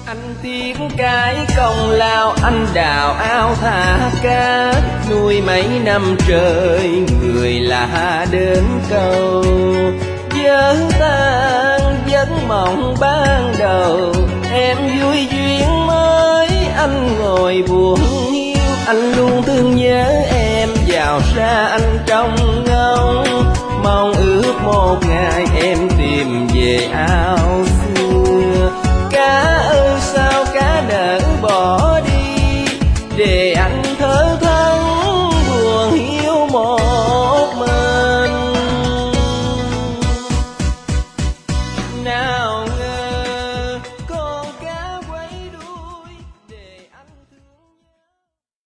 Anh tiếc cái công lao anh đào ao thả cá, nuôi mấy năm trời người lạ đến câu. Vỡ tan giấc mộng ban đầu, em vui duyên mới anh ngồi buồn hiu. Anh luôn thương nhớ em, vào xa anh trong